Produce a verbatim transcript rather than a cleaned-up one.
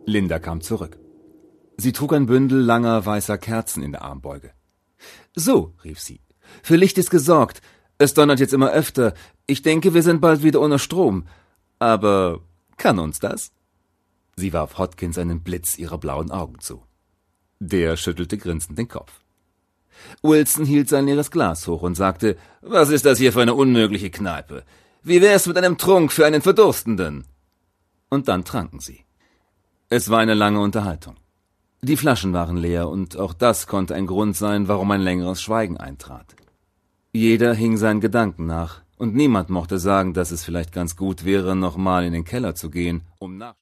Linda kam zurück. Sie trug ein Bündel langer weißer Kerzen in der Armbeuge. »So«, rief sie, »für Licht ist gesorgt. Es donnert jetzt immer öfter. Ich denke, wir sind bald wieder ohne Strom. Aber kann uns das?« Sie warf Hodkins einen Blitz ihrer blauen Augen zu. Der schüttelte grinsend den Kopf. Wilson hielt sein leeres Glas hoch und sagte, »Was ist das hier für eine unmögliche Kneipe? Wie wär's mit einem Trunk für einen Verdurstenden?« Und dann tranken sie. Es war eine lange Unterhaltung. Die Flaschen waren leer, und auch das konnte ein Grund sein, warum ein längeres Schweigen eintrat. Jeder hing seinen Gedanken nach, und niemand mochte sagen, dass es vielleicht ganz gut wäre, nochmal in den Keller zu gehen, um nach